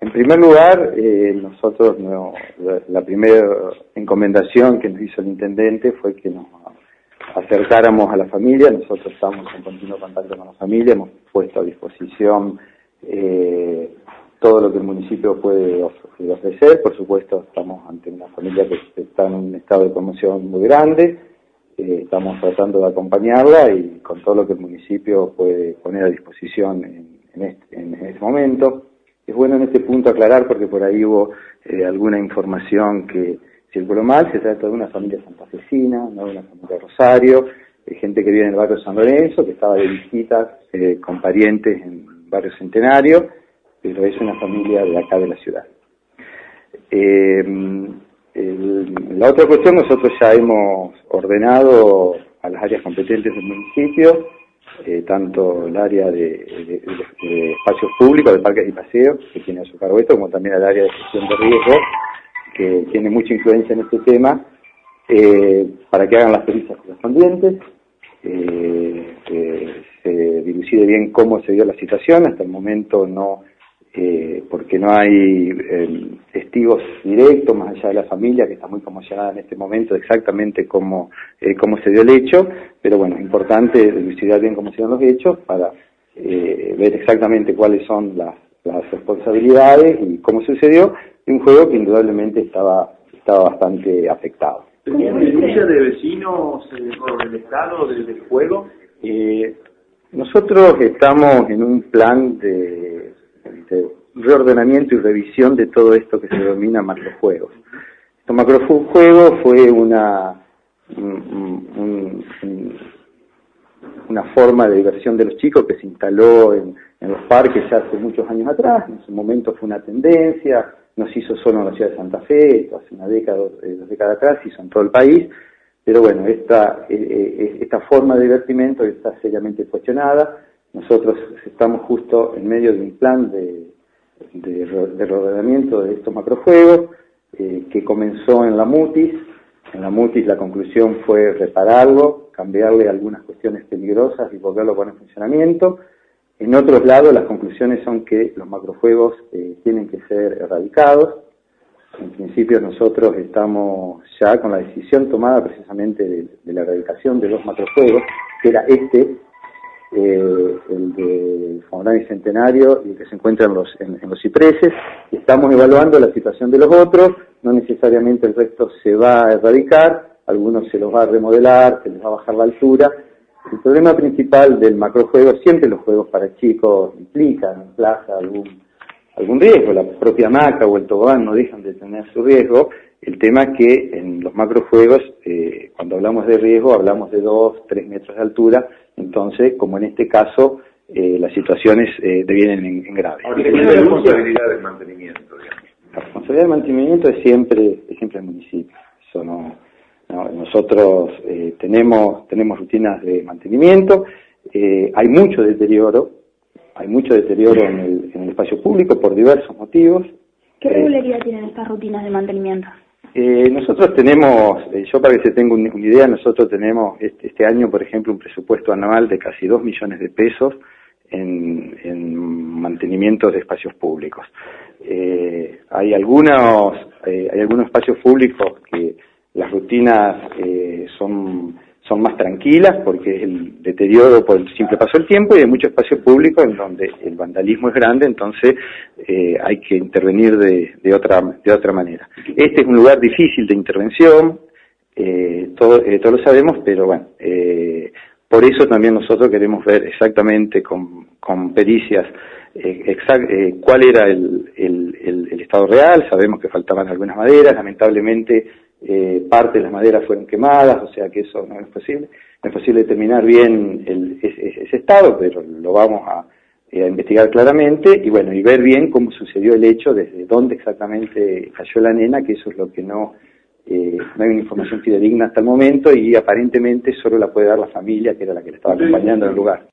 En primer lugar, nosotros la primera encomendación que nos hizo el intendente fue que nos acercáramos a la familia. Nosotros estamos en continuo contacto con la familia, hemos puesto a disposición todo lo que el municipio puede ofrecer. Por supuesto, estamos ante una familia que está en un estado de conmoción muy grande. Estamos tratando de acompañarla y con todo lo que el municipio puede poner a disposición en este momento. Es bueno en este punto aclarar, porque por ahí hubo alguna información que circuló mal. Se trata de una familia santafesina, no de una familia de Rosario, gente que vive en el barrio San Lorenzo, que estaba de visita con parientes en barrio Centenario, pero es una familia de acá de la ciudad. La otra cuestión, nosotros ya hemos ordenado a las áreas competentes del municipio, tanto el área de espacios públicos, de parques y paseos, que tiene a su cargo esto, como también el área de gestión de riesgo, que tiene mucha influencia en este tema, para que hagan las pericias correspondientes, que se dilucide bien cómo se dio la situación. Hasta el momento no, porque no hay testigos directos más allá de la familia, que está muy conmocionada en este momento exactamente cómo se dio el hecho, pero bueno, es importante dilucidar bien cómo se dieron los hechos para ver exactamente cuáles son las responsabilidades y cómo sucedió, de un juego que indudablemente estaba bastante afectado. ¿Tenían denuncias de vecinos por el estado del juego? Nosotros estamos en un plan de reordenamiento y revisión de todo esto que se denomina macrojuegos. Estos macrojuegos fue una forma de diversión de los chicos que se instaló en los parques ya hace muchos años atrás. En su momento fue una tendencia, no se hizo solo en la ciudad de Santa Fe, esto hace una década, 2 décadas atrás, se hizo en todo el país, pero bueno, esta forma de divertimento está seriamente cuestionada. Nosotros estamos justo en medio de un plan de reordenamiento de estos macrojuegos, que comenzó en la MUTIS. En la MUTIS la conclusión fue repararlo, cambiarle algunas cuestiones peligrosas y volverlo a poner en funcionamiento. En otros lados las conclusiones son que los macrojuegos tienen que ser erradicados. En principio nosotros estamos ya con la decisión tomada precisamente de la erradicación de 2 macrojuegos, que era el de Fonorán y Centenario, y el que se encuentra en los cipreses. Y estamos evaluando la situación de los otros. No necesariamente el resto se va a erradicar, algunos se los va a remodelar, se les va a bajar la altura. El problema principal del macrojuego, siempre los juegos para chicos implican en plaza algún riesgo, la propia hamaca o el tobogán no dejan de tener su riesgo. El tema es que en los macrojuegos, cuando hablamos de riesgo, hablamos de 2-3 metros de altura. Entonces, como en este caso, las situaciones devienen en grave. Ahora, ¿qué es la responsabilidad del mantenimiento, digamos? La responsabilidad del mantenimiento es siempre el municipio. Eso no, nosotros tenemos rutinas de mantenimiento. Hay mucho deterioro en el espacio público por diversos motivos. ¿Qué regularidad tienen estas rutinas de mantenimiento? Nosotros tenemos, yo para que se tenga una idea, nosotros tenemos este año, por ejemplo, un presupuesto anual de casi 2 millones de pesos en mantenimiento de espacios públicos. Hay algunos espacios públicos que las rutinas son más tranquilas porque es el deterioro por el simple paso del tiempo, y hay muchos espacios públicos en donde el vandalismo es grande, entonces hay que intervenir de otra manera. Este es un lugar difícil de intervención, todos lo sabemos, pero bueno, por eso también nosotros queremos ver exactamente con pericias cuál era el estado real. Sabemos que faltaban algunas maderas, lamentablemente parte de las maderas fueron quemadas, o sea que eso no es posible. No es posible determinar bien ese estado, pero lo vamos a investigar claramente y bueno, y ver bien cómo sucedió el hecho, desde dónde exactamente cayó la nena, que eso es lo que no hay una información fidedigna hasta el momento, y aparentemente solo la puede dar la familia, que era la que le estaba acompañando en el lugar.